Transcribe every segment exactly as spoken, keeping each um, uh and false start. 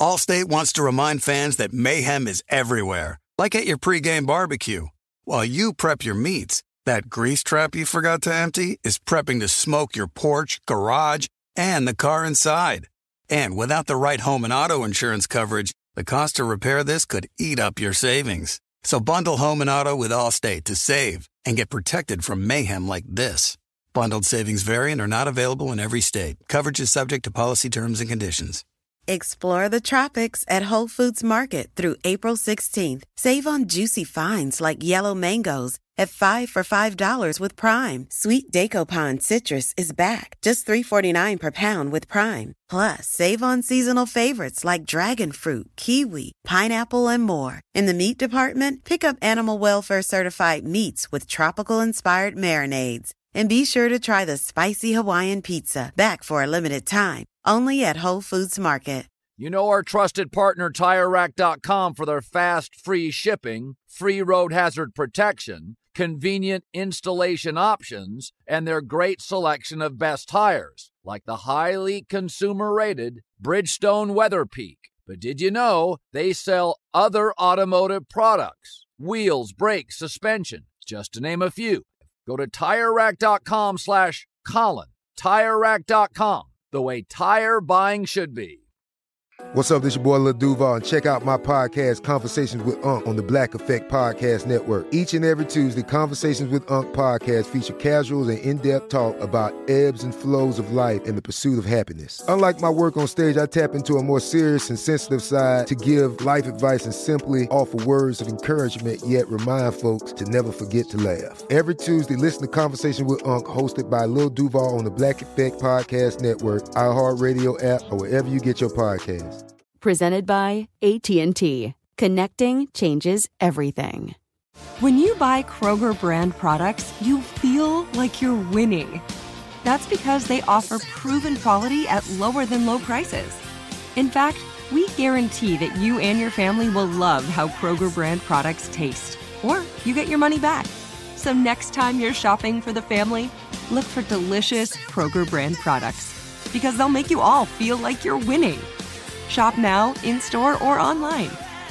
Allstate wants to remind fans that mayhem is everywhere, like at your pregame barbecue. While you prep your meats, that grease trap you forgot to empty is prepping to smoke your porch, garage, and the car inside. And without the right home and auto insurance coverage, the cost to repair this could eat up your savings. So bundle home and auto with Allstate to save and get protected from mayhem like this. Bundled savings vary and are not available in every state. Coverage is subject to policy terms and conditions. Explore the tropics at Whole Foods Market through April sixteenth. Save on juicy finds like yellow mangoes at five for five dollars with Prime. Sweet Dacopan citrus is back, just three forty-nine per pound with Prime. Plus, save on seasonal favorites like dragon fruit, kiwi, pineapple, and more. In the meat department, pick up animal welfare certified meats with tropical-inspired marinades. And be sure to try the spicy Hawaiian pizza, back for a limited time, only at Whole Foods Market. You know our trusted partner Tire Rack dot com for their fast, free shipping, free road hazard protection, convenient installation options, and their great selection of best tires, like the highly consumer-rated Bridgestone Weather Peak. But did you know they sell other automotive products? Wheels, brakes, suspension, just to name a few. Go to Tire Rack dot com slash Colin. Tire Rack dot com, the way tire buying should be. What's up, this your boy Lil Duval, and check out my podcast, Conversations with Unc, on the Black Effect Podcast Network. Each and every Tuesday, Conversations with Unc podcast feature casuals and in-depth talk about ebbs and flows of life and the pursuit of happiness. Unlike my work on stage, I tap into a more serious and sensitive side to give life advice and simply offer words of encouragement, yet remind folks to never forget to laugh. Every Tuesday, listen to Conversations with Unc, hosted by Lil Duval on the Black Effect Podcast Network, iHeartRadio app, or wherever you get your podcasts. Presented by A T and T. Connecting changes everything. When you buy Kroger brand products, you feel like you're winning. That's because they offer proven quality at lower than low prices. In fact, we guarantee that you and your family will love how Kroger brand products taste, or you get your money back. So next time you're shopping for the family, look for delicious Kroger brand products, because they'll make you all feel like you're winning. Shop now, in-store, or online.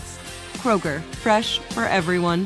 Kroger, fresh for everyone.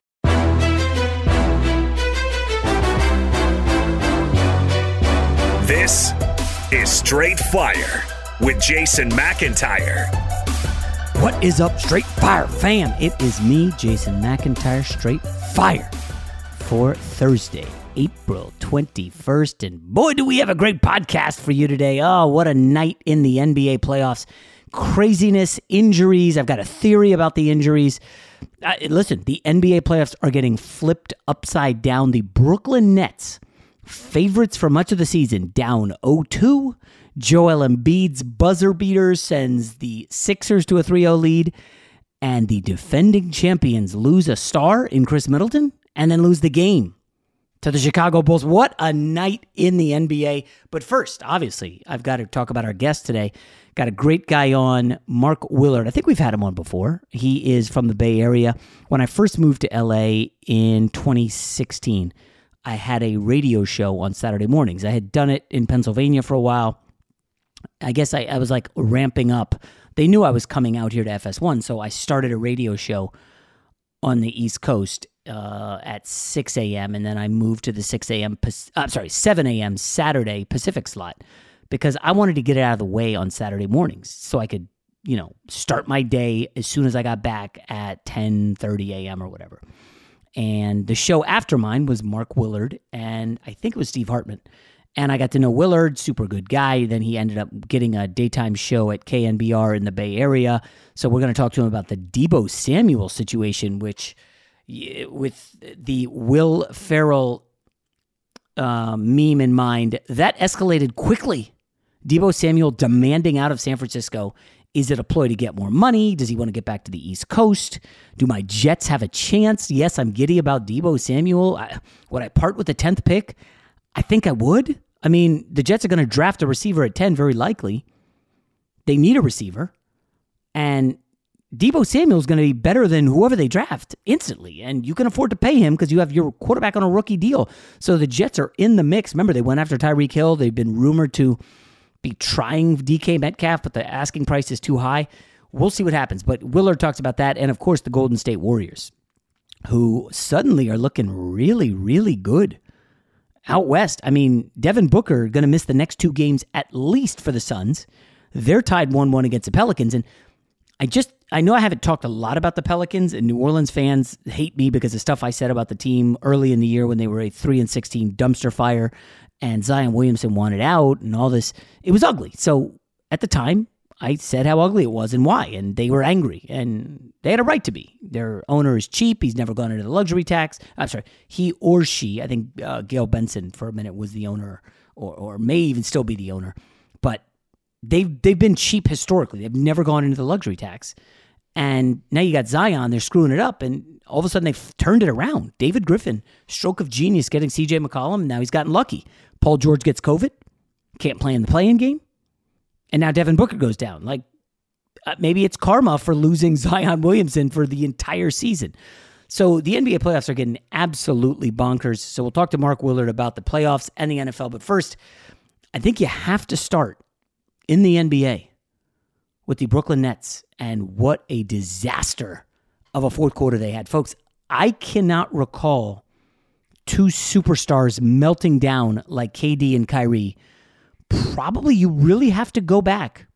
This is Straight Fire with Jason McIntyre. What is up, Straight Fire fam? It is me, Jason McIntyre, Straight Fire, for Thursday, April twenty-first. And boy, do we have a great podcast for you today. Oh, what a night in the N B A playoffs. Craziness, injuries. I've got a theory about the injuries. Uh, listen, the N B A playoffs are getting flipped upside down. The Brooklyn Nets, favorites for much of the season, down oh two. Joel Embiid's buzzer beater sends the Sixers to a three oh lead. And the defending champions lose a star in Chris Middleton and then lose the game to the Chicago Bulls. What a night in the N B A. But first, obviously, I've got to talk about our guest today. Got a great guy on, Mark Willard. I think we've had him on before. He is from the Bay Area. When I first moved to L A in twenty sixteen, I had a radio show on Saturday mornings. I had done it in Pennsylvania for a while. I guess I, I was like ramping up. They knew I was coming out here to F S one, so I started a radio show on the East Coast uh, at six a.m., and then I moved to the six a.m., I'm sorry, seven a.m. Saturday Pacific slot, because I wanted to get it out of the way on Saturday mornings so I could, you know, start my day as soon as I got back at ten thirty a.m. or whatever. And the show after mine was Mark Willard, and I think it was Steve Hartman. And I got to know Willard, super good guy. Then he ended up getting a daytime show at K N B R in the Bay Area. So we're going to talk to him about the Deebo Samuel situation, which with the Will Ferrell uh, meme in mind, that escalated quickly. Deebo Samuel demanding out of San Francisco. Is it a ploy to get more money? Does he want to get back to the East Coast? Do my Jets have a chance? Yes, I'm giddy about Deebo Samuel. I, would I part with the tenth pick? I think I would. I mean, the Jets are going to draft a receiver at ten, very likely. They need a receiver. And Deebo Samuel is going to be better than whoever they draft instantly. And you can afford to pay him because you have your quarterback on a rookie deal. So the Jets are in the mix. Remember, they went after Tyreek Hill. They've been rumored to be trying D K Metcalf, but the asking price is too high. we'll see what happens. But Willard talks about that. And, of course, the Golden State Warriors, who suddenly are looking really, really good out west. I mean, Devin Booker going to miss the next two games at least for the Suns. They're tied one one against the Pelicans. And I just, I know I haven't talked a lot about the Pelicans, and New Orleans fans hate me because of stuff I said about the team early in the year when they were a three and sixteen dumpster fire and Zion Williamson wanted out and all this. It was ugly. So at the time, I said how ugly it was and why, and they were angry, and they had a right to be. Their owner is cheap. He's never gone into the luxury tax. I'm sorry, he or she, I think uh, Gail Benson for a minute was the owner, or or may even still be the owner, but they've, they've been cheap historically. They've never gone into the luxury tax, and now you got Zion, they're screwing it up, and all of a sudden they've turned it around. David Griffin, stroke of genius, getting C J McCollum, now he's gotten lucky. Paul George gets COVID, can't play in the play-in game. And now Devin Booker goes down. Like, uh, maybe it's karma for losing Zion Williamson for the entire season. So the N B A playoffs are getting absolutely bonkers. So we'll talk to Mark Willard about the playoffs and the N F L. But first, I think you have to start in the N B A with the Brooklyn Nets and what a disaster of a fourth quarter they had. Folks, I cannot recall two superstars melting down like K D and Kyrie. Probably you really have to go back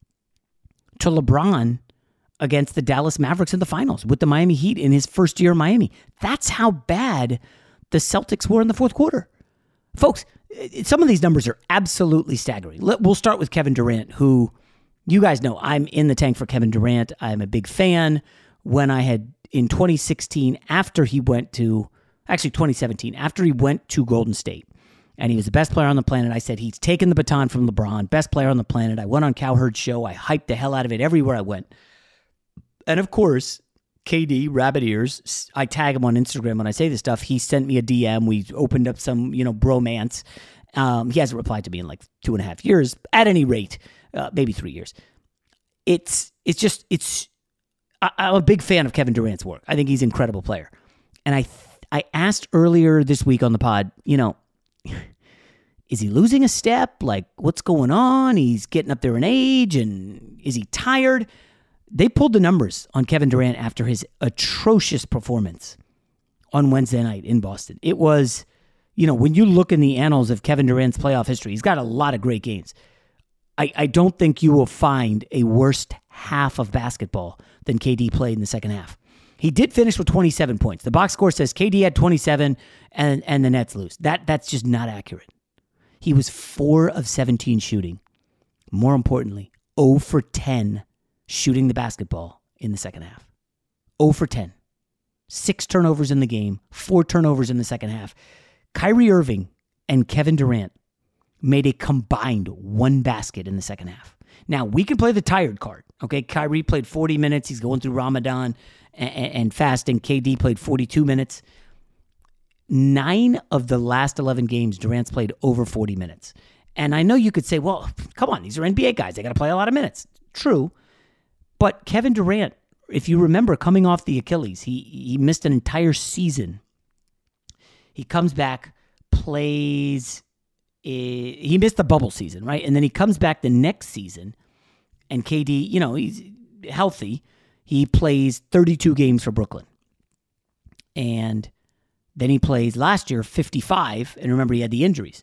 to LeBron against the Dallas Mavericks in the finals with the Miami Heat in his first year in Miami. That's how bad the Celtics were in the fourth quarter. Folks, some of these numbers are absolutely staggering. We'll start with Kevin Durant, who you guys know I'm in the tank for Kevin Durant. I'm a big fan. When I had, in twenty sixteen, after he went to, actually twenty seventeen, after he went to Golden State, and he was the best player on the planet, I said, he's taken the baton from LeBron, best player on the planet. I went on Cowherd's show. I hyped the hell out of it everywhere I went. And of course, K D, Rabbit Ears, I tag him on Instagram when I say this stuff. He sent me a D M. We opened up some, you know, bromance. Um, he hasn't replied to me in like two and a half years. At any rate, uh, maybe three years. It's it's just, it's, I, I'm a big fan of Kevin Durant's work. I think he's an incredible player. And I, I asked earlier this week on the pod, you know, is he losing a step? Like, what's going on? He's getting up there in age, and is he tired? They pulled the numbers on Kevin Durant after his atrocious performance on Wednesday night in Boston. It was, you know, when you look in the annals of Kevin Durant's playoff history, he's got a lot of great games. I, I don't think you will find a worse half of basketball than K D played in the second half. He did finish with twenty-seven points. The box score says K D had twenty-seven and, and the Nets lose. That That's just not accurate. He was four of seventeen shooting. More importantly, zero for ten shooting the basketball in the second half. zero for ten. Six turnovers in the game, four turnovers in the second half. Kyrie Irving and Kevin Durant made a combined one basket in the second half. Now, we can play the tired card. Okay, Kyrie played forty minutes. He's going through Ramadan and, and fasting. K D played forty-two minutes. Nine of the last eleven games, Durant's played over forty minutes. And I know you could say, well, come on, these are N B A guys. They got to play a lot of minutes. True. But Kevin Durant, if you remember, coming off the Achilles, he, he missed an entire season. He comes back, plays... He missed the bubble season, right? And then he comes back the next season, and K D, you know, he's healthy. He plays thirty-two games for Brooklyn. And then he plays last year fifty-five, and remember, he had the injuries.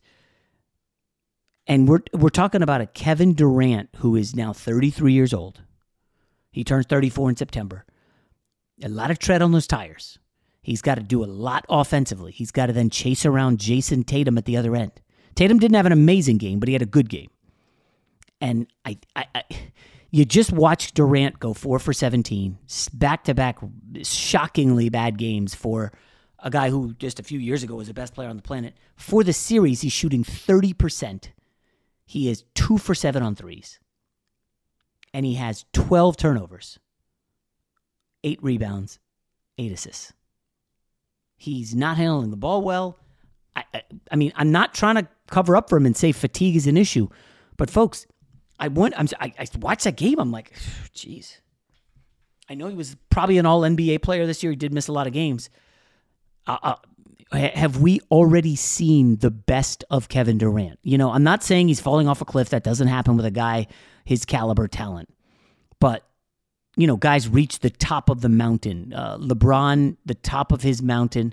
And we're we're talking about a Kevin Durant who is now thirty-three years old. He turns thirty-four in September. A lot of tread on those tires. He's got to do a lot offensively. He's got to then chase around Jason Tatum at the other end. Tatum didn't have an amazing game, but he had a good game. And I, I, I you just watched Durant go four for seventeen, back-to-back shockingly bad games for a guy who just a few years ago was the best player on the planet. For the series, he's shooting thirty percent. He is two for seven on threes. And he has twelve turnovers, eight rebounds, eight assists. He's not handling the ball well. I, I, I mean, I'm not trying to cover up for him and say fatigue is an issue, but folks, I went. I'm, I, I watched that game. I'm like, jeez. I know he was probably an All N B A player this year. He did miss a lot of games. Uh, uh, have we already seen the best of Kevin Durant? You know, I'm not saying he's falling off a cliff. That doesn't happen with a guy his caliber talent, but you know, guys reach the top of the mountain. Uh, LeBron, the top of his mountain,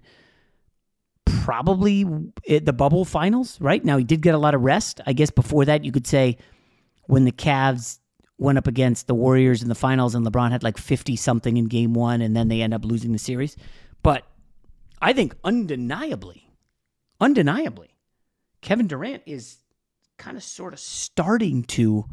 probably at the bubble finals, right? Now, he did get a lot of rest. I guess before that, you could say when the Cavs went up against the Warriors in the finals and LeBron had like fifty-something in game one, and then they end up losing the series. But I think undeniably, undeniably, Kevin Durant is kind of sort of starting to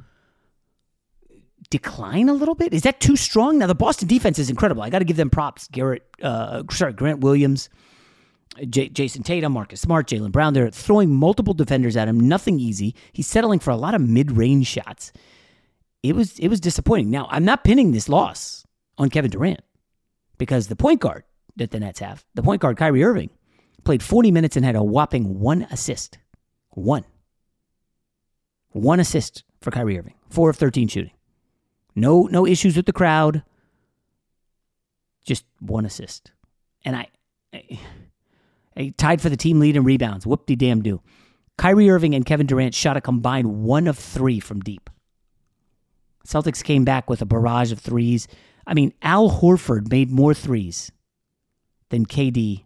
decline a little bit. Is that too strong? Now, the Boston defense is incredible. I got to give them props. Garrett, uh, sorry, Grant Williams, J- Jason Tatum, Marcus Smart, Jaylen Brown. They're throwing multiple defenders at him. Nothing easy. He's settling for a lot of mid-range shots. It was it was disappointing. Now, I'm not pinning this loss on Kevin Durant because the point guard that the Nets have, the point guard Kyrie Irving, played forty minutes and had a whopping one assist. One. One assist for Kyrie Irving. Four of thirteen shooting. No no issues with the crowd. Just one assist. And I, I, I tied for the team lead in rebounds. Whoop-de-damn-do. Kyrie Irving and Kevin Durant shot a combined one of three from deep. Celtics came back with a barrage of threes. I mean, Al Horford made more threes than K D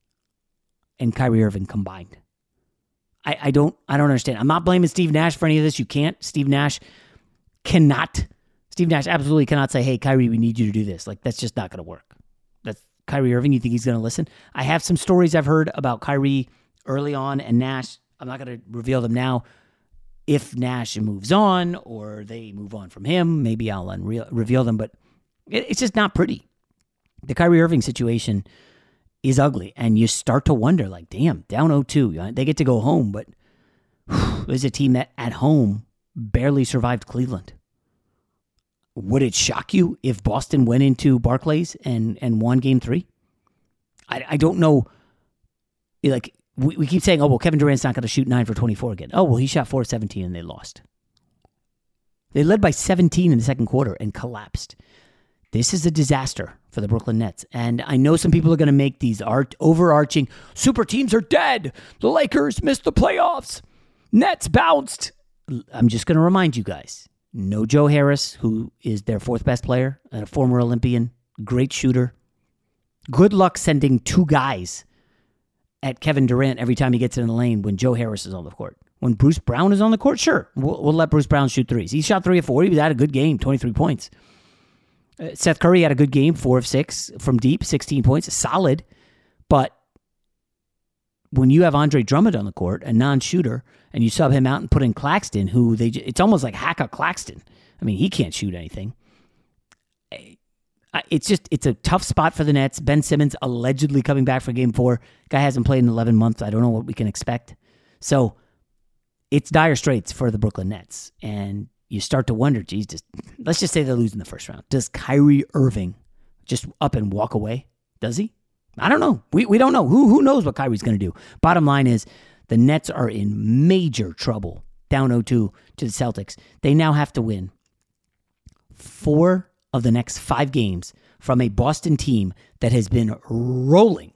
and Kyrie Irving combined. I, I don't I don't understand. I'm not blaming Steve Nash for any of this. You can't. Steve Nash cannot. Steve Nash absolutely cannot say, hey, Kyrie, we need you to do this. Like, that's just not going to work. That's Kyrie Irving. You think he's going to listen? I have some stories I've heard about Kyrie early on and Nash. I'm not going to reveal them now. If Nash moves on or they move on from him, maybe I'll unreal, reveal them. But it, it's just not pretty. The Kyrie Irving situation is ugly. And you start to wonder, like, damn, down oh two. They get to go home, but whew, there's a team that at home barely survived Cleveland. Would it shock you if Boston went into Barclays and, and won game three? I, I don't know. Like, we, we keep saying, oh, well, Kevin Durant's not going to shoot nine for twenty-four again. Oh, well, he shot four of seventeen and they lost. They led by seventeen in the second quarter and collapsed. This is a disaster for the Brooklyn Nets. And I know some people are going to make these art overarching, super teams are dead. The Lakers missed the playoffs. Nets bounced. I'm just going to remind you guys. No Joe Harris, who is their fourth best player and a former Olympian, great shooter. Good luck sending two guys at Kevin Durant every time he gets in the lane when Joe Harris is on the court. When Bruce Brown is on the court, sure, we'll, we'll let Bruce Brown shoot threes. He shot three of four. He had a good game, twenty-three points. Uh, Seth Curry had a good game, four of six from deep, sixteen points, solid. But when you have Andre Drummond on the court, a non-shooter, and you sub him out and put in Claxton, who they it's almost like hack out Claxton. I mean, he can't shoot anything. It's just, it's a tough spot for the Nets. Ben Simmons allegedly coming back for game four. Guy hasn't played in eleven months. I don't know what we can expect. So it's dire straits for the Brooklyn Nets. And you start to wonder, geez, just, let's just say they lose in the first round. Does Kyrie Irving just up and walk away? Does he? I don't know. We we don't know. Who who knows what Kyrie's going to do? Bottom line is the Nets are in major trouble. Down oh two to the Celtics. They now have to win four of the next five games from a Boston team that has been rolling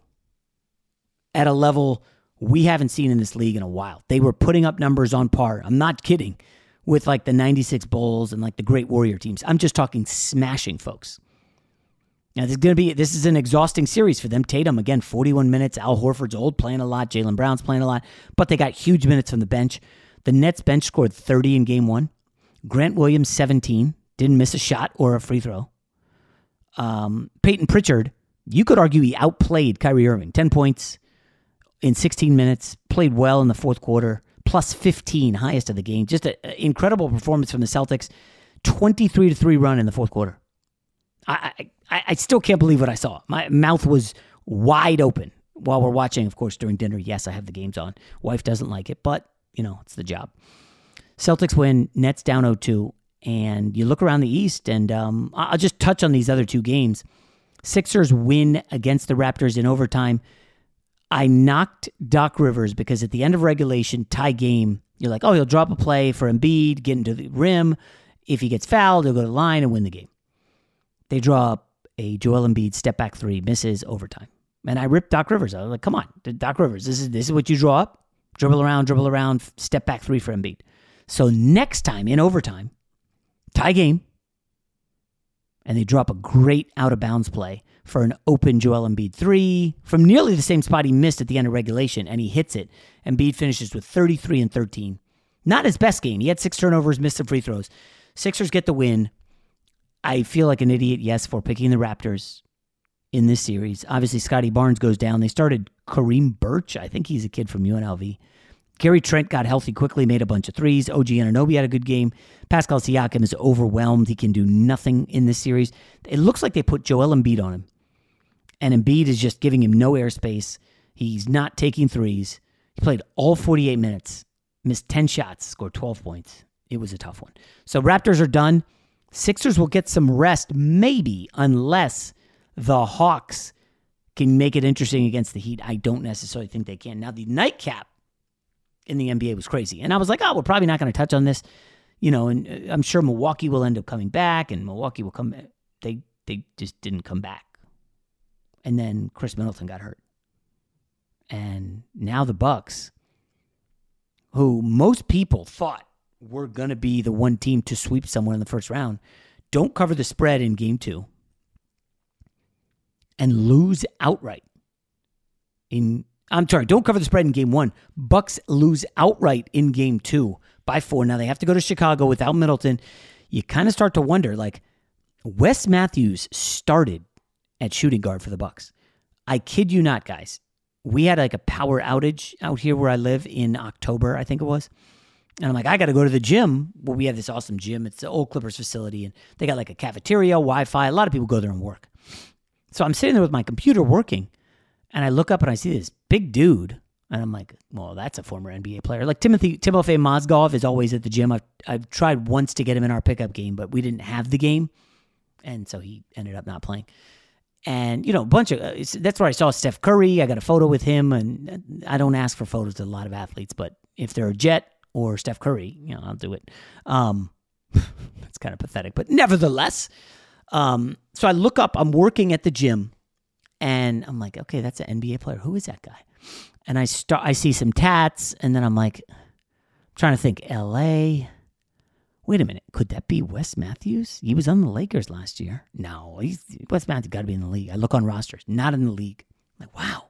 at a level we haven't seen in this league in a while. They were putting up numbers on par. I'm not kidding. With like the ninety-six Bulls and like the great Warrior teams. I'm just talking smashing folks. Now, this is going to be, this is an exhausting series for them. Tatum, again, forty-one minutes. Al Horford's old, playing a lot. Jaylen Brown's playing a lot. But they got huge minutes from the bench. The Nets bench scored thirty in game one. Grant Williams, seventeen. Didn't miss a shot or a free throw. Um, Peyton Pritchard, you could argue he outplayed Kyrie Irving. ten points in sixteen minutes. Played well in the fourth quarter. Plus fifteen, highest of the game. Just an incredible performance from the Celtics. twenty-three to three run in the fourth quarter. I, I I still can't believe what I saw. My mouth was wide open while we're watching, of course, during dinner. Yes, I have the games on. Wife doesn't like it, but, you know, it's the job. Celtics win, Nets down oh two, and you look around the East, and um, I'll just touch on these other two games. Sixers win against the Raptors in overtime. I knocked Doc Rivers because at the end of regulation, tie game, you're like, oh, he'll drop a play for Embiid, get into the rim. If he gets fouled, he'll go to the line and win the game. They draw up a Joel Embiid step-back three, misses overtime. And I ripped Doc Rivers. I was like, come on, Doc Rivers, this is this is what you draw up? Dribble around, dribble around, step-back three for Embiid. So next time, in overtime, tie game, And they drop a great out-of-bounds play for an open Joel Embiid three from nearly the same spot he missed at the end of regulation, and he hits it. Embiid finishes with thirty-three and thirteen. Not his best game. He had six turnovers, missed some free throws. Sixers get the win. I feel like an idiot, yes, for picking the Raptors in this series. Obviously, Scotty Barnes goes down. They started Kareem Birch. I think he's a kid from U N L V. Gary Trent got healthy quickly, made a bunch of threes. O G Anunoby had a good game. Pascal Siakam is overwhelmed. He can do nothing in this series. It looks like they put Joel Embiid on him. And Embiid is just giving him no airspace. He's not taking threes. He played all forty-eight minutes, missed ten shots, scored twelve points. It was a tough one. So Raptors are done. Sixers will get some rest, maybe, unless the Hawks can make it interesting against the Heat. I don't necessarily think they can. Now, the nightcap in the N B A was crazy. And I was like, oh, we're probably not going to touch on this. You know, and I'm sure Milwaukee will end up coming back, and Milwaukee will come back. They, they just didn't come back. And then Chris Middleton got hurt. And now the Bucks, who most people thought were going to be the one team to sweep someone in the first round, don't cover the spread in game two and lose outright. In I'm sorry, don't cover the spread in game one. Bucks lose outright in game two by four. Now they have to go to Chicago without Middleton. You kind of start to wonder, like, Wes Matthews started at shooting guard for the Bucks. I kid you not, guys. We had like a power outage out here where I live in October, I think it was. And I'm like, I got to go to the gym. Well, we have this awesome gym. It's the old Clippers facility, and they got like a cafeteria, Wi-Fi. A lot of people go there and work. So I'm sitting there with my computer working, and I look up and I see this big dude, and I'm like, well, that's a former N B A player. Like Timothy Timofey Mozgov is always at the gym. I've, I've tried once to get him in our pickup game, but we didn't have the game, and so he ended up not playing. And, you know, a bunch of, uh, that's where I saw Steph Curry. I got a photo with him, and I don't ask for photos to a lot of athletes, but if they're a Jet or Steph Curry, you know, I'll do it. Um, that's kind of pathetic, but nevertheless. Um, so I look up, I'm working at the gym, and I'm like, okay, that's an N B A player. Who is that guy? And I start, I see some tats, and then I'm like, I'm trying to think, L A. Wait a minute, could that be Wes Matthews? He was on the Lakers last year. No, he's, Wes Matthews got to be in the league. I look on rosters, not in the league. I'm like, wow.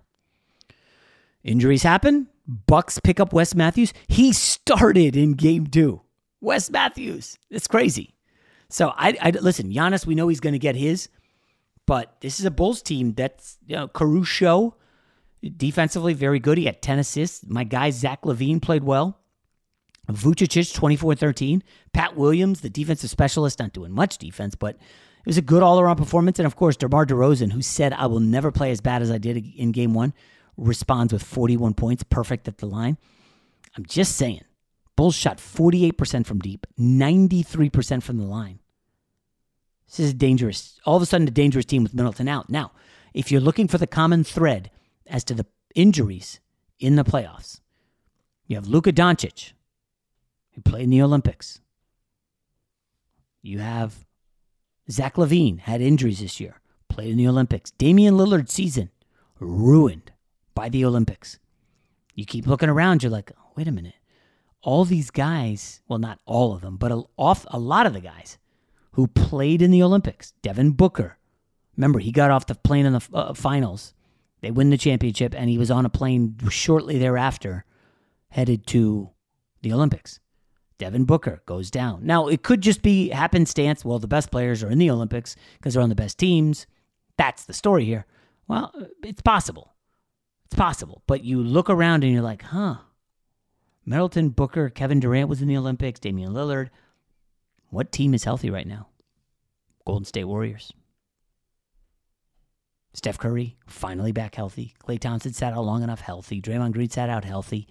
Injuries happen. Bucks pick up Wes Matthews. He started in game two. Wes Matthews. It's crazy. So, I, I listen, Giannis, we know he's going to get his, but this is a Bulls team that's, you know, Caruso, defensively very good. He had ten assists. My guy, Zach LaVine, played well. Vucevic, twenty-four thirteen. Pat Williams, the defensive specialist, not doing much defense, but it was a good all-around performance. And, of course, DeMar DeRozan, who said, I will never play as bad as I did in game one, responds with forty-one points, perfect at the line. I'm just saying, Bulls shot forty-eight percent from deep, ninety-three percent from the line. This is dangerous. All of a sudden, a dangerous team with Middleton out. Now, if you're looking for the common thread as to the injuries in the playoffs, you have Luka Doncic, who played in the Olympics. You have Zach LaVine, had injuries this year, played in the Olympics. Damian Lillard's season, ruined by the Olympics. You keep looking around, you're like, oh, wait a minute. All these guys, well, not all of them, but a, off, a lot of the guys who played in the Olympics. Devin Booker. Remember, he got off the plane in the uh, finals. They win the championship, and he was on a plane shortly thereafter, headed to the Olympics. Devin Booker goes down. Now, it could just be happenstance. Well, the best players are in the Olympics because they're on the best teams. That's the story here. Well, it's possible. It's possible. But you look around and you're like, huh. Middleton, Booker, Kevin Durant was in the Olympics. Damian Lillard. What team is healthy right now? Golden State Warriors. Steph Curry, finally back healthy. Klay Thompson sat out long enough healthy. Draymond Green sat out healthy.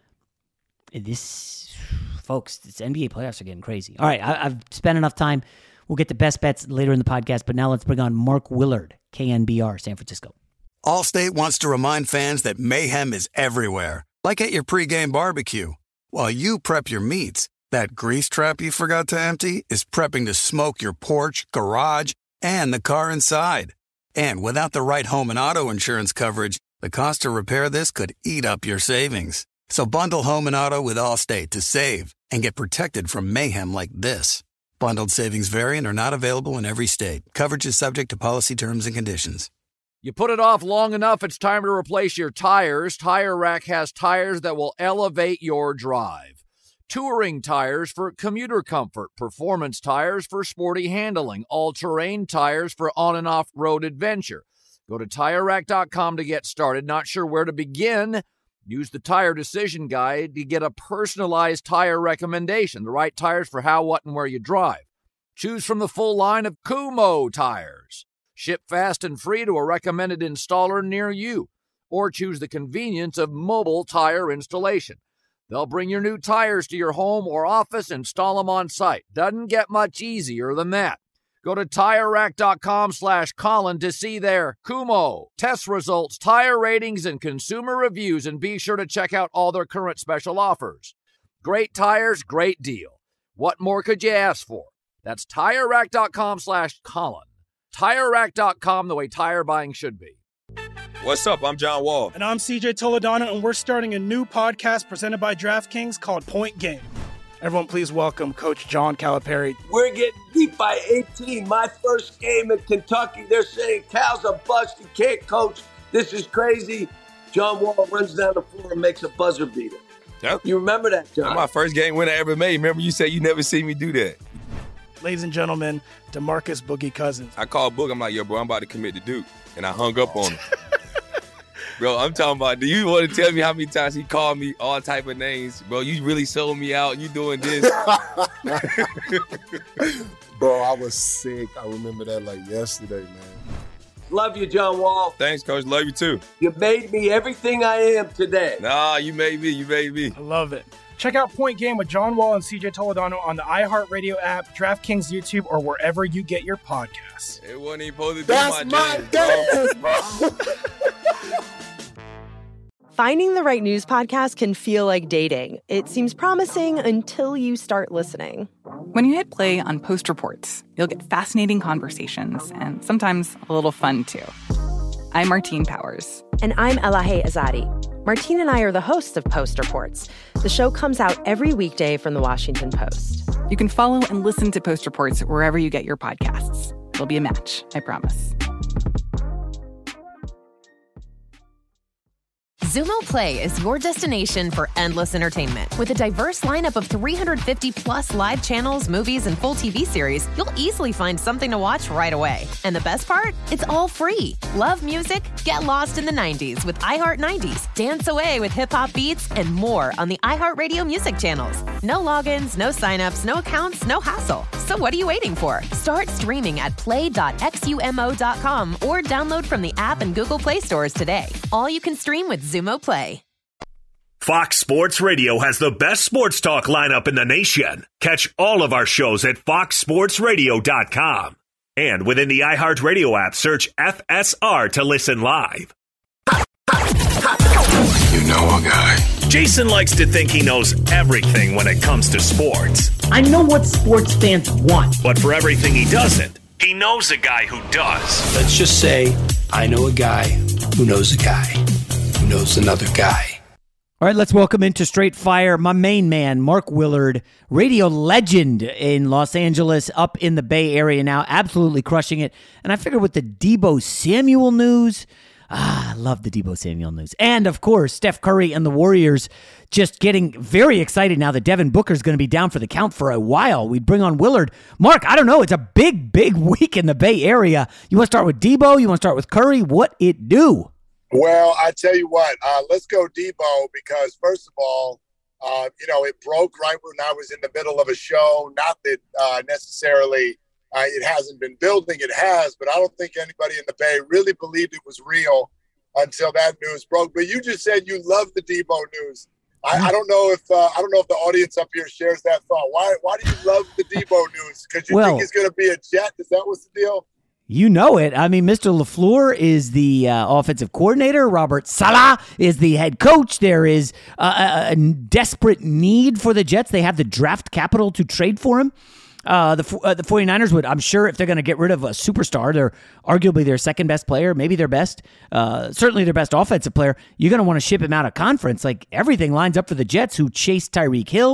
This, folks, this N B A playoffs are getting crazy. All right, I, I've spent enough time. We'll get the best bets later in the podcast, but now let's bring on Mark Willard, K N B R, San Francisco. Allstate wants to remind fans that mayhem is everywhere, like at your pregame barbecue. While you prep your meats, that grease trap you forgot to empty is prepping to smoke your porch, garage, and the car inside. And without the right home and auto insurance coverage, the cost to repair this could eat up your savings. So bundle home and auto with Allstate to save and get protected from mayhem like this. Bundled savings vary and are not available in every state. Coverage is subject to policy terms and conditions. You put it off long enough, it's time to replace your tires. Tire Rack has tires that will elevate your drive. Touring tires for commuter comfort, performance tires for sporty handling, all-terrain tires for on- and off-road adventure. Go to Tire Rack dot com to get started. Not sure where to begin? Use the Tire Decision Guide to get a personalized tire recommendation, the right tires for how, what, and where you drive. Choose from the full line of Kumho tires. Ship fast and free to a recommended installer near you. Or choose the convenience of mobile tire installation. They'll bring your new tires to your home or office, install them on site. Doesn't get much easier than that. Go to Tire Rack dot com slash Colin to see their Kumho test results, tire ratings, and consumer reviews, and be sure to check out all their current special offers. Great tires, great deal. What more could you ask for? That's Tire Rack dot com slash Colin. Tire Rack dot com, the way tire buying should be. What's up? I'm John Wall. And I'm C J Toledano, and we're starting a new podcast presented by DraftKings called Point Game. Everyone, please welcome Coach John Calipari. We're getting beat by eighteen. My first game in Kentucky, they're saying Cal's a bust. He can't coach. This is crazy. John Wall runs down the floor and makes a buzzer beater. Yep. You remember that, John? That's my first game win I ever made. Remember you said you never see me do that. Ladies and gentlemen, DeMarcus Boogie Cousins. I called Boog. I'm like, yo, bro, I'm about to commit to Duke. And I hung up on him. Bro, I'm talking about, do you want to tell me how many times he called me all type of names? Bro, you really sold me out. You doing this. Bro, I was sick. I remember that like yesterday, man. Love you, John Wall. Thanks, Coach. Love you, too. You made me everything I am today. Nah, you made me. You made me. I love it. Check out Point Game with John Wall and C J Toledano on the iHeartRadio app, DraftKings YouTube, or wherever you get your podcasts. It wasn't even supposed to be That's my, my game, bro. Finding the right news podcast can feel like dating. It seems promising until you start listening. When you hit play on Post Reports, you'll get fascinating conversations and sometimes a little fun, too. I'm Martine Powers. And I'm Elahe Azadi. Martine and I are the hosts of Post Reports. The show comes out every weekday from the Washington Post. You can follow and listen to Post Reports wherever you get your podcasts. It'll be a match, I promise. Xumo Play is your destination for endless entertainment. With a diverse lineup of three hundred fifty plus live channels, movies, and full T V series, you'll easily find something to watch right away. And the best part? It's all free. Love music? Get lost in the nineties with iHeart nineties. Dance away with hip-hop beats and more on the iHeartRadio music channels. No logins, no signups, no accounts, no hassle. So what are you waiting for? Start streaming at play dot xumo dot com or download from the app and Google Play stores today. All you can stream with Xumo Play. Fox Sports Radio has the best sports talk lineup in the nation. Catch all of our shows at fox sports radio dot com. And within the iHeartRadio app, search F S R to listen live. You know a guy. Jason likes to think he knows everything when it comes to sports. I know what sports fans want. But for everything he doesn't, he knows a guy who does. Let's just say I know a guy who knows a guy who knows another guy. All right, let's welcome into Straight Fire my main man, Mark Willard, radio legend in Los Angeles, up in the Bay Area now, absolutely crushing it. And I figured with the Deebo Samuel news, ah, I love the Deebo Samuel news. And, of course, Steph Curry and the Warriors just getting very excited now that Devin Booker's going to be down for the count for a while. We'd bring on Willard. Mark, I don't know. It's a big, big week in the Bay Area. You want to start with Deebo? You want to start with Curry? What it do? Well, I tell you what, uh, let's go Deebo because, first of all, uh, you know, it broke right when I was in the middle of a show. Not that uh, necessarily uh, it hasn't been building. It has, but I don't think anybody in the Bay really believed it was real until that news broke. But you just said you love the Deebo news. I, I don't know if uh, I don't know if the audience up here shares that thought. Why Why do you love the Deebo news? Because you well, think he's going to be a Jet? Is that what's the deal? You know it. I mean, Mister LaFleur is the uh, offensive coordinator. Robert Saleh is the head coach. There is uh, a, a desperate need for the Jets. They have the draft capital to trade for him. Uh, the uh, the 49ers would, I'm sure, if they're going to get rid of a superstar, they're arguably their second best player, maybe their best, uh, certainly their best offensive player, you're going to want to ship him out of conference. Like, everything lines up for the Jets, who chased Tyreek Hill.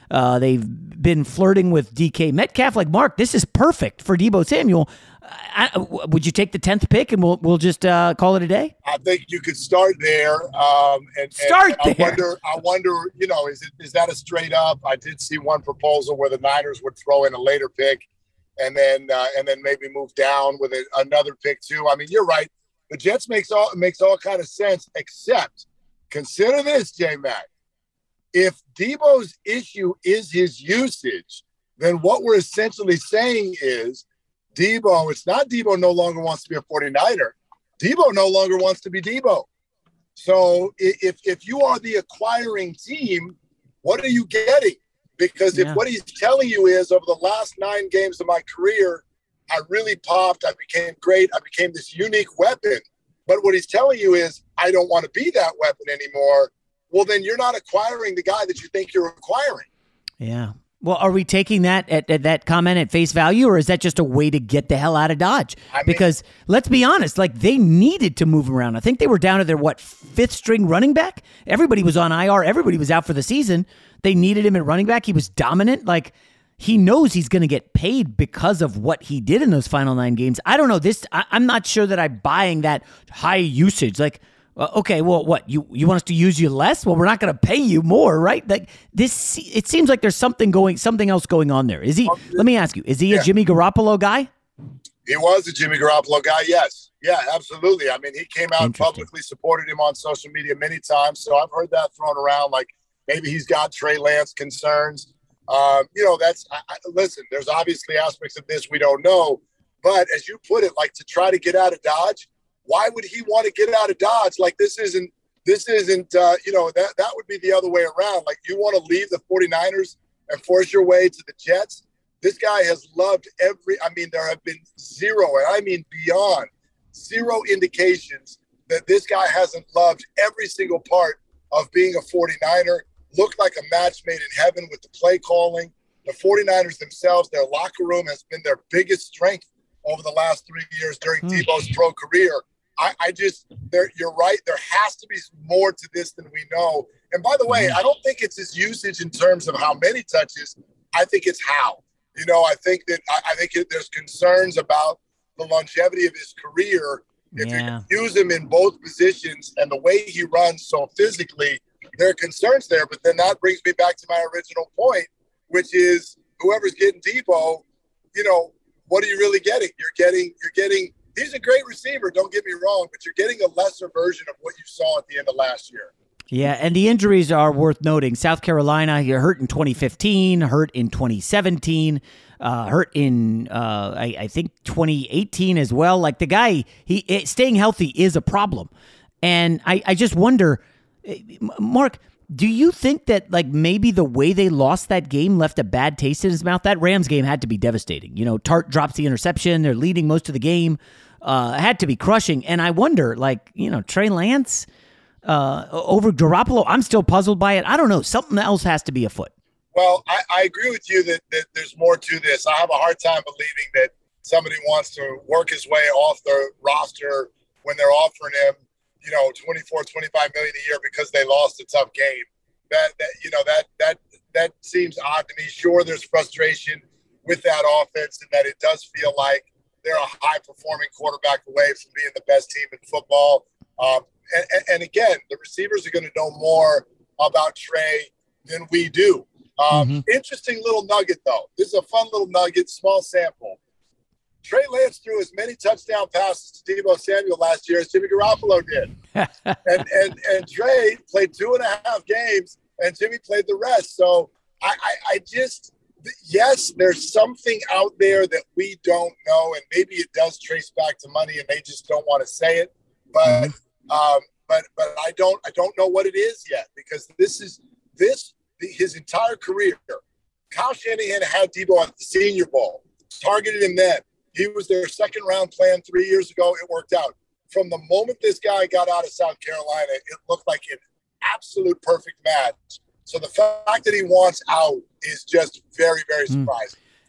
Uh, they've been flirting with D K Metcalf. Like, Mark, this is perfect for Deebo Samuel. I, I, would you take the tenth pick and we'll we'll just uh, call it a day? I think you could start there. Um, and, start and there. I wonder, I wonder, you know, is it is that a straight up? I did see one proposal where the Niners would throw in a later pick, and then uh, and then maybe move down with a, another pick too. I mean, you're right. The Jets makes all makes all kind of sense, except consider this, J-Mac. If Deebo's issue is his usage, then what we're essentially saying is Deebo, it's not Deebo no longer wants to be a forty-niner. Deebo no longer wants to be Deebo. So if if you are the acquiring team, what are you getting? Because if yeah. what he's telling you is over the last nine games of my career, I really popped, I became great, I became this unique weapon. But what he's telling you is I don't want to be that weapon anymore. Well, then you're not acquiring the guy that you think you're acquiring. Yeah. Well, are we taking that at, at that comment at face value, or is that just a way to get the hell out of Dodge? I mean, because let's be honest, like they needed to move him around. I think they were down to their, what, fifth string running back? Everybody was on I R. Everybody was out for the season. They needed him at running back. He was dominant. Like, he knows he's going to get paid because of what he did in those final nine games. I don't know. This, I, I'm not sure that I'm buying that high usage. Like, uh, okay, well, what, you, you want us to use you less? Well, we're not going to pay you more, right? Like this, it seems like there's something going, something else going on there. Is he, let me ask you, is he yeah. a Jimmy Garoppolo guy? He was a Jimmy Garoppolo guy, yes. Yeah, absolutely. I mean, he came out and publicly supported him on social media many times. So I've heard that thrown around, like maybe he's got Trey Lance concerns. Um, you know, that's, I, I, listen, there's obviously aspects of this we don't know. But as you put it, like to try to get out of Dodge, why would he want to get out of Dodge? Like this isn't, this isn't, uh, you know, that, that would be the other way around. Like you want to leave the forty-niners and force your way to the Jets. This guy has loved every, I mean, there have been zero, and I mean beyond zero indications that this guy hasn't loved every single part of being a forty-niner. Looked like a match made in heaven with the play calling. The forty-niners themselves, their locker room has been their biggest strength over the last three years during mm. Deebo's pro career. I, I just, there, you're right. There has to be more to this than we know. And by the way, mm. I don't think it's his usage in terms of how many touches. I think it's how. You know, I think that I, I think it, there's concerns about the longevity of his career. If yeah. you use him in both positions and the way he runs so physically, there are concerns there. But then that brings me back to my original point, which is whoever's getting Deebo, you know, what are you really getting? You're getting, you're getting, he's a great receiver, don't get me wrong, but you're getting a lesser version of what you saw at the end of last year. Yeah, and the injuries are worth noting. South Carolina, he hurt in twenty fifteen, hurt in twenty seventeen, uh, hurt in, uh, I, I think, twenty eighteen as well. Like the guy, he it, staying healthy is a problem. And I, I just wonder, Mark, do you think that like maybe the way they lost that game left a bad taste in his mouth? That Rams game had to be devastating. You know, Tart drops the interception. They're leading most of the game. Uh, had to be crushing. And I wonder, like, you know, Trey Lance uh, over Garoppolo, I'm still puzzled by it. I don't know. Something else has to be afoot. Well, I, I agree with you that, that there's more to this. I have a hard time believing that somebody wants to work his way off the roster when they're offering him, you know, twenty-four, twenty-five million a year because they lost a tough game. That, that, you know, that, that, that seems odd to me. Sure, there's frustration with that offense and that it does feel like they're a high performing quarterback away from being the best team in football. Um, and, and, and again, the receivers are going to know more about Trey than we do. Um, mm-hmm. Interesting little nugget though. This is a fun little nugget, small sample. Trey Lance threw as many touchdown passes to Deebo Samuel last year as Jimmy Garoppolo did. and, and and Trey played two and a half games, and Jimmy played the rest. So I, I, I just, yes, there's something out there that we don't know, and maybe it does trace back to money, and they just don't want to say it. But mm-hmm. um, but but I don't I don't know what it is yet, because this is this his entire career. Kyle Shanahan had Deebo at the Senior Bowl, targeted him then. He was their second round plan three years ago. It worked out. From the moment this guy got out of South Carolina, it looked like an absolute perfect match. So the fact that he wants out is just very, very surprising.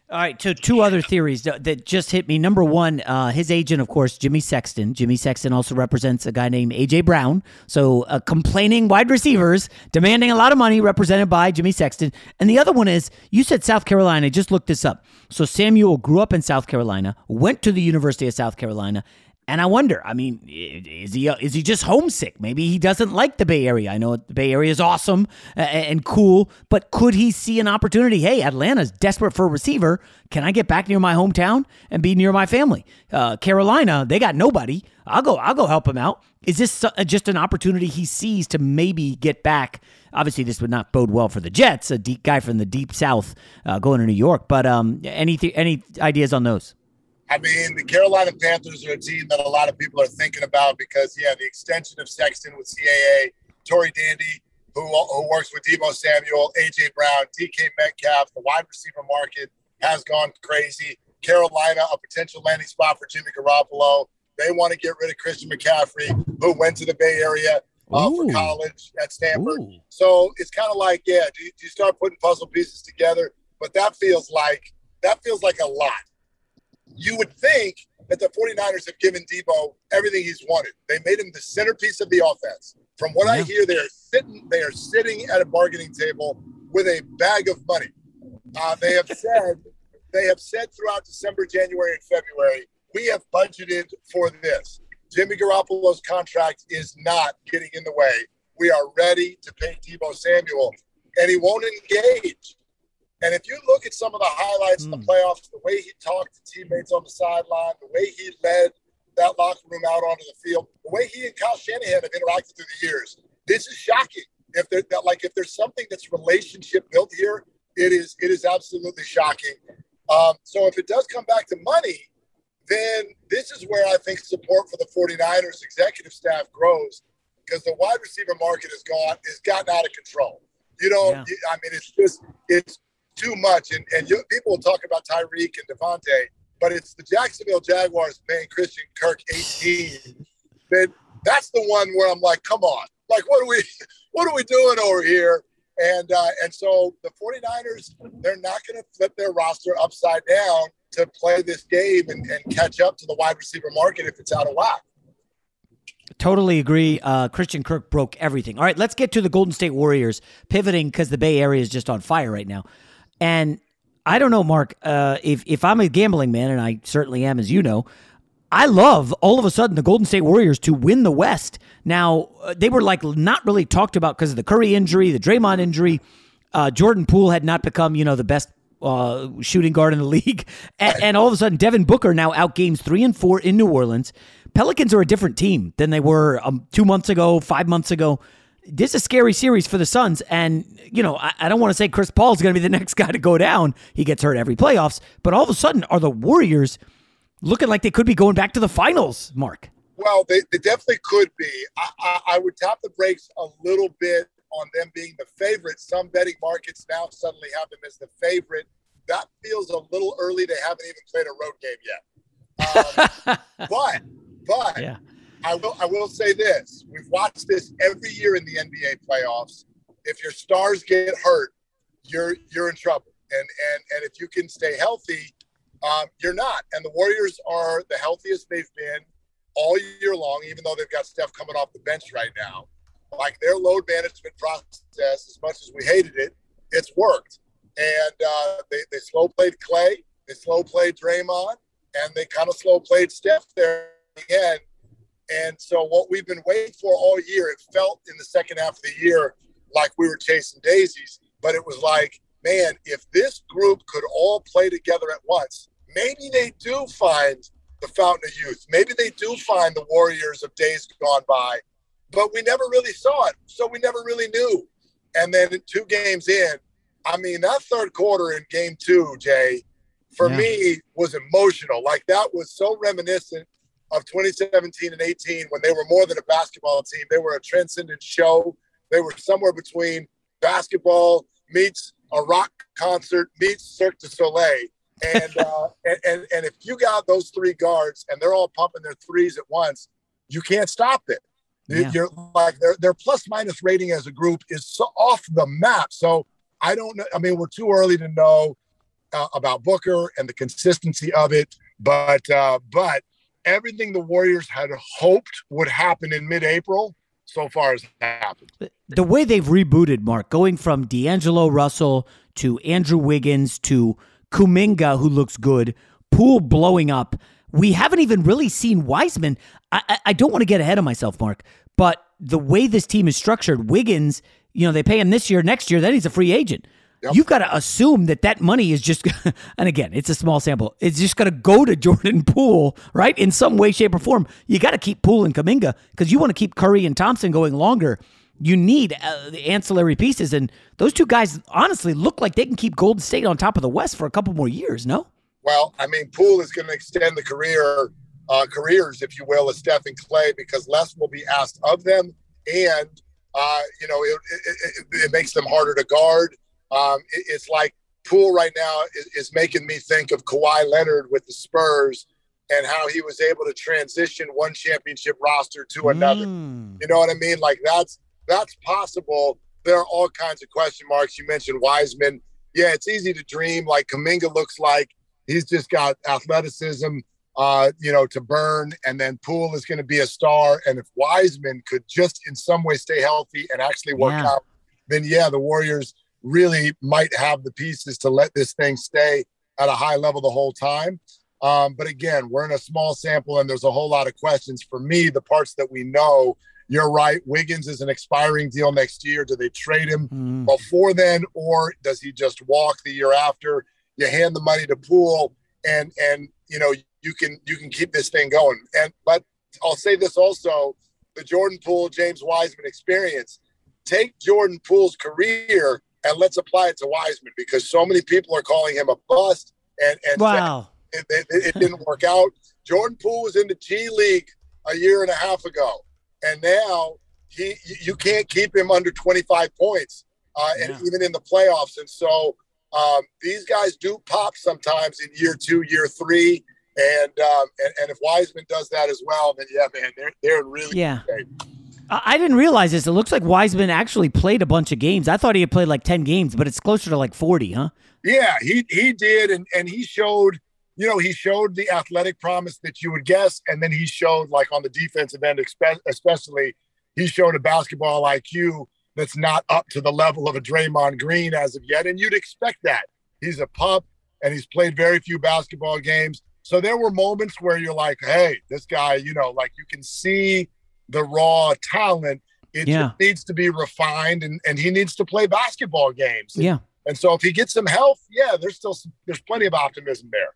All right, so two other theories that, that just hit me. Number one, uh, his agent, of course, Jimmy Sexton. Jimmy Sexton also represents a guy named A J Brown. So uh, complaining wide receivers, demanding a lot of money, represented by Jimmy Sexton. And the other one is, you said South Carolina. I just looked this up. So Samuel grew up in South Carolina, went to the University of South Carolina. And I wonder, I mean, is he is he just homesick? Maybe he doesn't like the Bay Area. I know the Bay Area is awesome and cool, but could he see an opportunity? Hey, Atlanta's desperate for a receiver. Can I get back near my hometown and be near my family? Uh, Carolina, they got nobody. I'll go. I'll go help him out. Is this just an opportunity he sees to maybe get back? Obviously, this would not bode well for the Jets, a deep guy from the deep South uh, going to New York. But um, any th- any ideas on those? I mean, the Carolina Panthers are a team that a lot of people are thinking about because, yeah, the extension of Sexton with C A A, Tory Dandy, who who works with Deebo Samuel, A J Brown, D K Metcalf, the wide receiver market has gone crazy. Carolina, a potential landing spot for Jimmy Garoppolo. They want to get rid of Christian McCaffrey, who went to the Bay Area uh, for college at Stanford. Ooh. So it's kind of like, yeah, do you, do you start putting puzzle pieces together? But that feels like that feels like a lot. You would think that the 49ers have given Deebo everything he's wanted. They made him the centerpiece of the offense. From what yeah. I hear, they are sitting they are sitting at a bargaining table with a bag of money. Uh, they have said they have said throughout December, January, and February, we have budgeted for this. Jimmy Garoppolo's contract is not getting in the way. We are ready to pay Deebo Samuel, and he won't engage. And if you look at some of the highlights mm. in the playoffs, the way he talked to teammates on the sideline, the way he led that locker room out onto the field, the way he and Kyle Shanahan have interacted through the years, this is shocking. If there, that, like, if there's something that's relationship built here, it is it is absolutely shocking. Um, so if it does come back to money, then this is where I think support for the 49ers executive staff grows, because the wide receiver market has gone has gotten out of control. You know, yeah. I mean, it's just it's. too much, and, and you, people will talk about Tyreek and Devontae, but it's the Jacksonville Jaguars paying Christian Kirk eighteen. That that's the one where I'm like, come on, like what are we, what are we doing over here? And uh, and so the 49ers, they're not going to flip their roster upside down to play this game and, and catch up to the wide receiver market if it's out of whack. Totally agree. Uh, Christian Kirk broke everything. All right, let's get to the Golden State Warriors, pivoting because the Bay Area is just on fire right now. And I don't know, Mark, uh, if, if I'm a gambling man, and I certainly am, as you know, I love all of a sudden the Golden State Warriors to win the West. Now, uh, they were like not really talked about because of the Curry injury, the Draymond injury. Uh, Jordan Poole had not become, you know, the best uh, shooting guard in the league. And, and all of a sudden, Devin Booker now out games three and four in New Orleans. Pelicans are a different team than they were um, two months ago, five months ago. This is a scary series for the Suns, and, you know, I, I don't want to say Chris Paul is going to be the next guy to go down. He gets hurt every playoffs, but all of a sudden, are the Warriors looking like they could be going back to the finals, Mark? Well, they, they definitely could be. I, I, I would tap the brakes a little bit on them being the favorite. Some betting markets now suddenly have them as the favorite. That feels a little early. They haven't even played a road game yet. Um, but, but... Yeah. I will I will say this. We've watched this every year in the N B A playoffs. If your stars get hurt, you're you're in trouble. And and and if you can stay healthy, um, you're not. And the Warriors are the healthiest they've been all year long, even though they've got Steph coming off the bench right now. Like, their load management process, as much as we hated it, it's worked. And uh, they, they slow played Clay, they slow played Draymond, and they kind of slow played Steph there again. And so what we've been waiting for all year, it felt in the second half of the year like we were chasing daisies, but it was like, man, if this group could all play together at once, maybe they do find the fountain of youth. Maybe they do find the Warriors of days gone by, but we never really saw it. So we never really knew. And then two games in, I mean, that third quarter in game two, Jay, for yeah. me was emotional. Like, that was so reminiscent of twenty seventeen and eighteen, when they were more than a basketball team. They were a transcendent show. They were somewhere between basketball meets a rock concert meets Cirque du Soleil. And, uh, and, and, and if you got those three guards and they're all pumping their threes at once, you can't stop it. Yeah. You're like, their, their plus minus rating as a group is so off the map. So I don't know. I mean, we're too early to know. uh, about Booker and the consistency of it. But uh, but everything the Warriors had hoped would happen in mid-April so far has happened. The way they've rebooted, Mark, going from D'Angelo Russell to Andrew Wiggins to Kuminga, who looks good, Poole blowing up. We haven't even really seen Wiseman. I, I, I don't want to get ahead of myself, Mark, but the way this team is structured, Wiggins, you know, they pay him this year, next year, then he's a free agent. Yep. You've got to assume that that money is just, and again, it's a small sample, it's just going to go to Jordan Poole, right? In some way, shape, or form. You got to keep Poole and Kuminga because you want to keep Curry and Thompson going longer. You need uh, the ancillary pieces, and those two guys honestly look like they can keep Golden State on top of the West for a couple more years, no? Well, I mean, Poole is going to extend the career, uh, careers, if you will, of Steph and Clay because less will be asked of them, and, uh, you know, it, it, it, it makes them harder to guard. Um, it, it's like Poole right now is, is making me think of Kawhi Leonard with the Spurs and how he was able to transition one championship roster to another. Mm. You know what I mean? Like that's that's possible. There are all kinds of question marks. You mentioned Wiseman. Yeah, it's easy to dream. Like Kuminga looks like he's just got athleticism, uh, you know, to burn. And then Poole is going to be a star. And if Wiseman could just in some way stay healthy and actually work yeah. out, then yeah, the Warriors really might have the pieces to let this thing stay at a high level the whole time. Um, but again, we're in a small sample and there's a whole lot of questions. For me, the parts that we know, you're right. Wiggins is an expiring deal next year. Do they trade him mm. before then, or does he just walk the year after? You hand the money to Poole and, and, you know, you can, you can keep this thing going. And, but I'll say this also, the Jordan Poole, James Wiseman experience, take Jordan Poole's career and let's apply it to Wiseman because so many people are calling him a bust. And, and wow. it, it, it didn't work out. Jordan Poole was in the G League a year and a half ago. And now he you can't keep him under twenty-five points, uh, and yeah. even in the playoffs. And so um, these guys do pop sometimes in year two, year three. And, um, and, and if Wiseman does that as well, then, yeah, man, they're, they're really yeah. great. I didn't realize this. It looks like Wiseman actually played a bunch of games. I thought he had played like ten games, but it's closer to like forty, huh? Yeah, he he did, and and he showed, you know, he showed the athletic promise that you would guess, and then he showed, like on the defensive end especially, he showed a basketball I Q that's not up to the level of a Draymond Green as of yet, and you'd expect that. He's a pup, and he's played very few basketball games. So there were moments where you're like, hey, this guy, you know, like you can see the raw talent. It yeah. just needs to be refined, and, and he needs to play basketball games. Yeah. And so if he gets some health, yeah, there's still some, there's plenty of optimism there.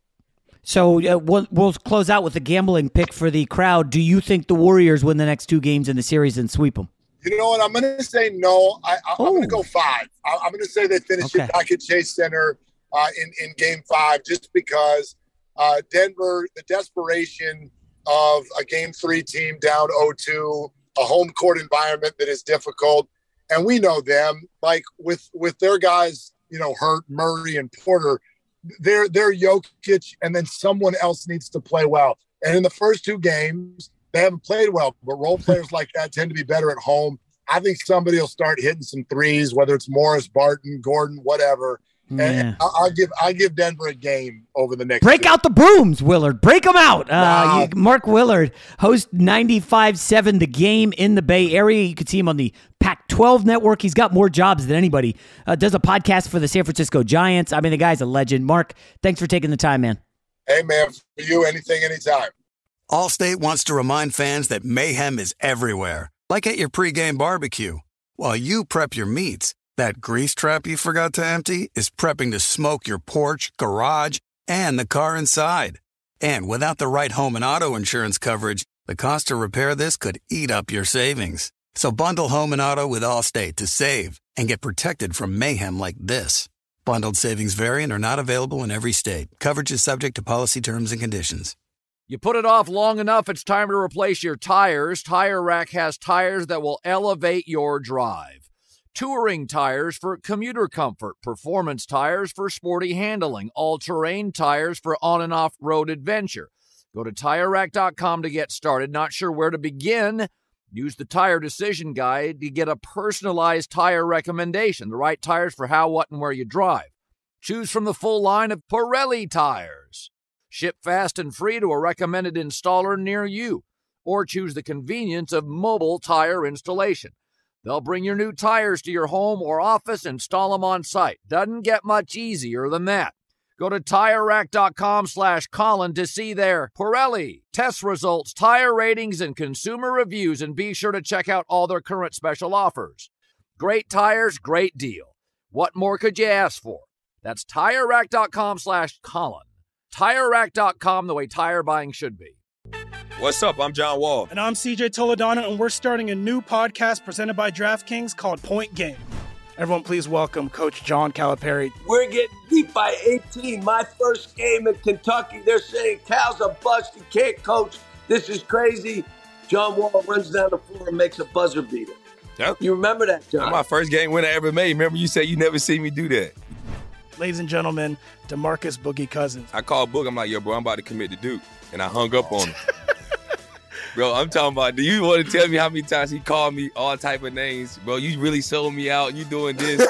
So uh, we'll, we'll close out with a gambling pick for the crowd. Do you think the Warriors win the next two games in the series and sweep them? You know what? I'm going to say no. I, I, I'm going to go five. I, I'm going to say they finish okay. it back at Chase Center uh, in, in game five just because uh, Denver, the desperation of a game three team down oh two, a home court environment that is difficult. And we know them, like with, with their guys, you know, Hurt, Murray, and Porter, they're, they're Jokic, and then someone else needs to play well. And in the first two games, they haven't played well, but role players like that tend to be better at home. I think somebody will start hitting some threes, whether it's Morris, Barton, Gordon, whatever. And, Yeah. and I'll, I'll give I give Denver a game over the next. Break two. out the brooms, Willard. Break them out. Uh, Wow. you, Mark Willard, host ninety-five seven The Game in the Bay Area. You can see him on the Pac twelve network. He's got more jobs than anybody. Uh, does a podcast for the San Francisco Giants. I mean, the guy's a legend. Mark, thanks for taking the time, man. Hey, man, for you, anything, anytime. Allstate wants to remind fans that mayhem is everywhere, like at your pregame barbecue. While you prep your meats, that grease trap you forgot to empty is prepping to smoke your porch, garage, and the car inside. And without the right home and auto insurance coverage, the cost to repair this could eat up your savings. So bundle home and auto with Allstate to save and get protected from mayhem like this. Bundled savings vary and are not available in every state. Coverage is subject to policy terms and conditions. You put it off long enough, it's time to replace your tires. Tire Rack has tires that will elevate your drive. Touring tires for commuter comfort, performance tires for sporty handling, all-terrain tires for on- and off-road adventure. Go to Tire Rack dot com to get started. Not sure where to begin? Use the Tire Decision Guide to get a personalized tire recommendation, the right tires for how, what, and where you drive. Choose from the full line of Pirelli tires. Ship fast and free to a recommended installer near you. Or choose the convenience of mobile tire installation. They'll bring your new tires to your home or office, install them on site. Doesn't get much easier than that. Go to TireRack.com slash Colin to see their Pirelli test results, tire ratings, and consumer reviews, and be sure to check out all their current special offers. Great tires, great deal. What more could you ask for? That's TireRack.com slash Colin. Tire Rack dot com, the way tire buying should be. What's up? I'm John Wall. And I'm C J Toledano, and we're starting a new podcast presented by DraftKings called Point Game. Everyone, please welcome Coach John Calipari. We're getting beat by eighteen. My first game in Kentucky, they're saying Cal's a bust. He can't coach. This is crazy. John Wall runs down the floor and makes a buzzer beater. Yep. You remember that, John? That's my first game winner I ever made. Remember you said you never see me do that. Ladies and gentlemen, DeMarcus Boogie Cousins. I called Boog. I'm like, yo, bro, I'm about to commit to Duke. And I hung up on him. Bro, I'm talking about, do you want to tell me how many times he called me all type of names? Bro, you really sold me out. You doing this.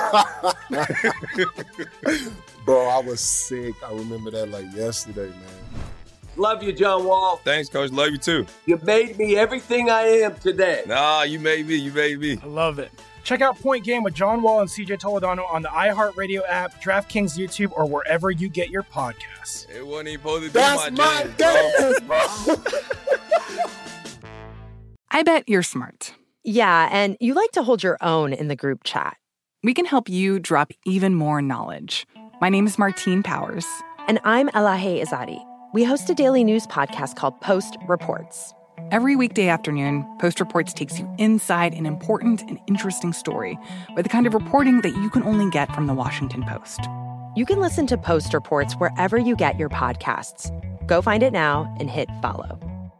Bro, I was sick. I remember that like yesterday, man. Love you, John Wall. Thanks, Coach. Love you, too. You made me everything I am today. Nah, you made me. You made me. I love it. Check out Point Game with John Wall and C J Toledano on the iHeartRadio app, DraftKings YouTube, or wherever you get your podcasts. It wasn't even supposed to be That's my, my game, bro. I bet you're smart. Yeah, and you like to hold your own in the group chat. We can help you drop even more knowledge. My name is Martine Powers. And I'm Elahe Izadi. We host a daily news podcast called Post Reports. Every weekday afternoon, Post Reports takes you inside an important and interesting story with the kind of reporting that you can only get from the Washington Post. You can listen to Post Reports wherever you get your podcasts. Go find it now and hit follow.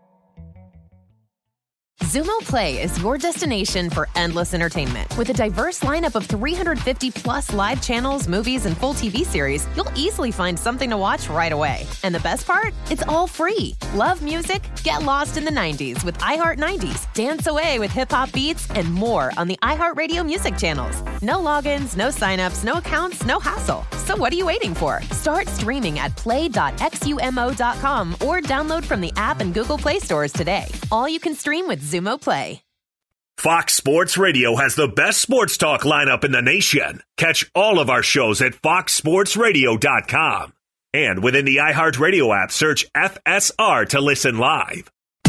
Zumo Play is your destination for endless entertainment. With a diverse lineup of three hundred fifty plus live channels, movies, and full T V series, you'll easily find something to watch right away. And the best part? It's all free. Love music? Get lost in the nineties with iHeart nineties. Dance away with hip-hop beats and more on the iHeartRadio music channels. No logins, no signups, no accounts, no hassle. So what are you waiting for? Start streaming at play dot x u m o dot com or download from the app and Google Play stores today. All you can stream with Zumo Play. Fox Sports Radio has the best sports talk lineup in the nation. Catch all of our shows at fox sports radio dot com. And within the iHeartRadio app, search F S R to listen live.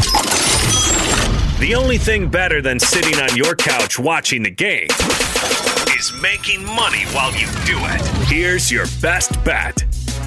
The only thing better than sitting on your couch watching the game is making money while you do it. Here's your best bet.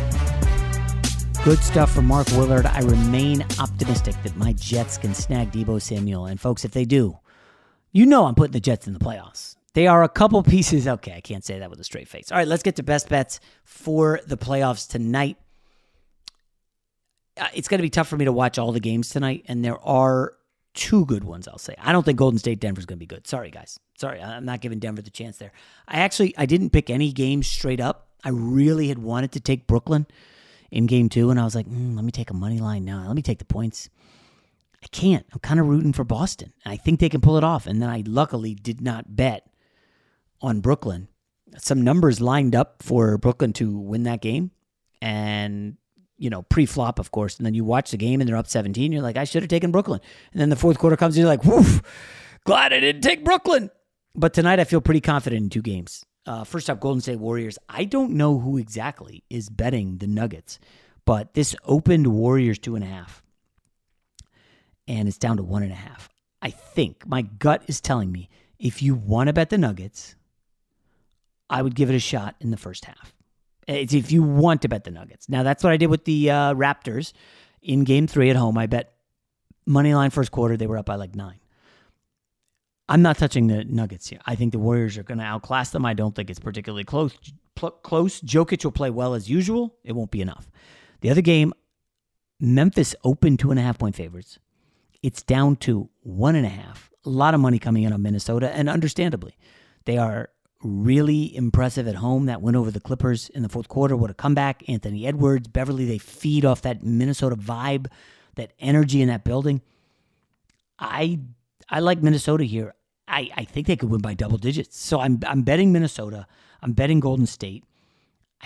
Good stuff from Mark Willard. I remain optimistic that my Jets can snag Deebo Samuel. And folks, if they do, you know I'm putting the Jets in the playoffs. They are a couple pieces. Okay, I can't say that with a straight face. All right, let's get to best bets for the playoffs tonight. It's going to be tough for me to watch all the games tonight, and there are two good ones, I'll say. I don't think Golden State Denver's going to be good. Sorry, guys. Sorry, I'm not giving Denver the chance there. I actually, I didn't pick any games straight up. I really had wanted to take Brooklyn in game two, and I was like, mm, let me take a money line now. Let me take the points. I can't. I'm kind of rooting for Boston. I think they can pull it off. And then I luckily did not bet on Brooklyn. Some numbers lined up for Brooklyn to win that game. And, you know, pre-flop, of course. And then you watch the game and they're up seventeen. You're like, I should have taken Brooklyn. And then the fourth quarter comes and you're like, woof, glad I didn't take Brooklyn. But tonight I feel pretty confident in two games. Uh, first up, Golden State Warriors. I don't know who exactly is betting the Nuggets, but this opened Warriors two and a half, and it's down to one and a half. I think my gut is telling me if you want to bet the Nuggets, I would give it a shot in the first half. It's if you want to bet the Nuggets. Now, that's what I did with the uh, Raptors in game three at home. I bet money line first quarter. They were up by like nine. I'm not touching the Nuggets here. I think the Warriors are going to outclass them. I don't think it's particularly close. Pl- close. Jokic will play well as usual. It won't be enough. The other game, Memphis opened two and a half point favorites. It's down to one and a half. A lot of money coming in on Minnesota, and understandably, they are really impressive at home. That win over the Clippers in the fourth quarter. What a comeback. Anthony Edwards, Beverly, they feed off that Minnesota vibe, that energy in that building. I I like Minnesota here. I, I think they could win by double digits. So I'm I'm betting Minnesota. I'm betting Golden State. I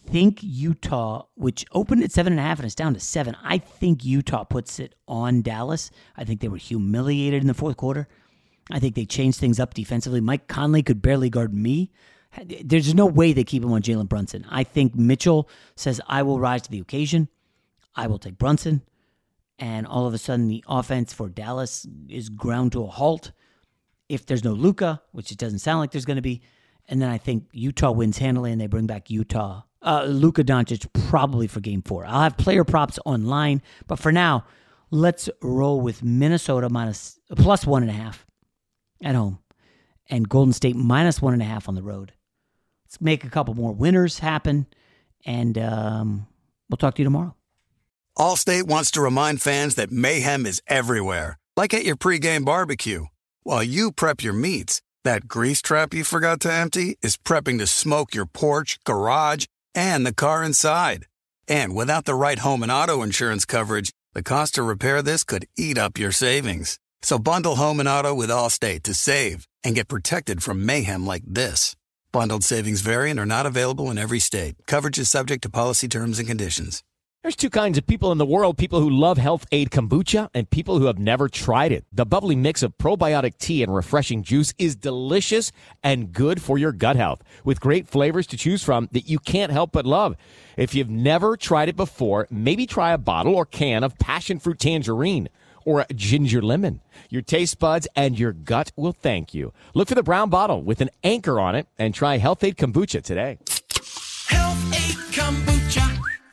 think Utah, which opened at seven and a half and is down to seven, I think Utah puts it on Dallas. I think they were humiliated in the fourth quarter. I think they changed things up defensively. Mike Conley could barely guard me. There's no way they keep him on Jalen Brunson. I think Mitchell says, I will rise to the occasion. I will take Brunson. And all of a sudden, the offense for Dallas is ground to a halt. If there's no Luka, which it doesn't sound like there's going to be. And then I think Utah wins handily, and they bring back Utah. Uh, Luka Doncic probably for game four. I'll have player props online. But for now, let's roll with Minnesota minus plus one and a half at home. And Golden State minus one and a half on the road. Let's make a couple more winners happen. And um, we'll talk to you tomorrow. Allstate wants to remind fans that mayhem is everywhere, like at your pregame barbecue. While you prep your meats, that grease trap you forgot to empty is prepping to smoke your porch, garage, and the car inside. And without the right home and auto insurance coverage, the cost to repair this could eat up your savings. So bundle home and auto with Allstate to save and get protected from mayhem like this. Bundled savings vary and are not available in every state. Coverage is subject to policy terms and conditions. There's two kinds of people in the world, people who love Health Aid Kombucha and people who have never tried it. The bubbly mix of probiotic tea and refreshing juice is delicious and good for your gut health, with great flavors to choose from that you can't help but love. If you've never tried it before, maybe try a bottle or can of passion fruit tangerine or a ginger lemon. Your taste buds and your gut will thank you. Look for the brown bottle with an anchor on it and try Health Aid Kombucha today. Health Aid Kombucha.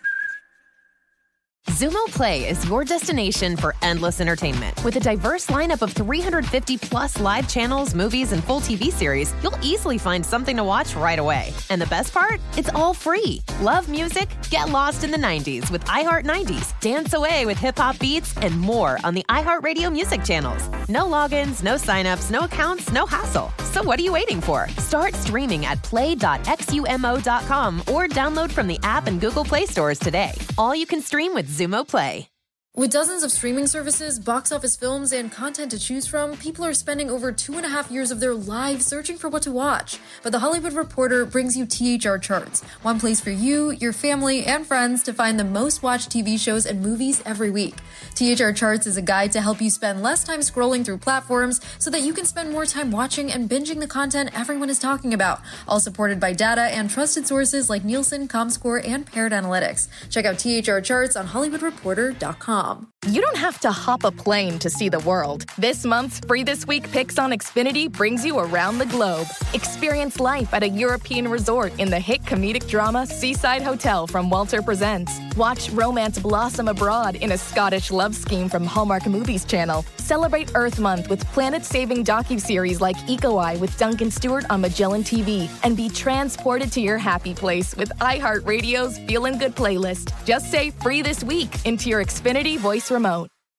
Xumo Play is your destination for endless entertainment. With a diverse lineup of three hundred fifty plus live channels, movies, and full T V series, you'll easily find something to watch right away. And the best part? It's all free. Love music? Get lost in the nineties with iHeart nineties. Dance away with hip-hop beats and more on the iHeartRadio music channels. No logins, no signups, no accounts, no hassle. So what are you waiting for? Start streaming at play dot xumo dot com or download from the app and Google Play stores today. All you can stream with Xumo Play. With dozens of streaming services, box office films, and content to choose from, people are spending over two and a half years of their lives searching for what to watch. But The Hollywood Reporter brings you T H R Charts, one place for you, your family, and friends to find the most watched T V shows and movies every week. T H R Charts is a guide to help you spend less time scrolling through platforms so that you can spend more time watching and binging the content everyone is talking about, all supported by data and trusted sources like Nielsen, ComScore, and Paired Analytics. Check out T H R Charts on hollywood reporter dot com. You don't have to hop a plane to see the world. This month's Free This Week Picks on Xfinity brings you around the globe. Experience life at a European resort in the hit comedic drama Seaside Hotel from Walter Presents. Watch romance blossom abroad in a Scottish love scheme from Hallmark Movies Channel. Celebrate Earth Month with planet-saving docuseries like Eco Eye with Duncan Stewart on Magellan T V. And be transported to your happy place with iHeartRadio's Feelin' Good playlist. Just say Free This Week into your Xfinity voice remote.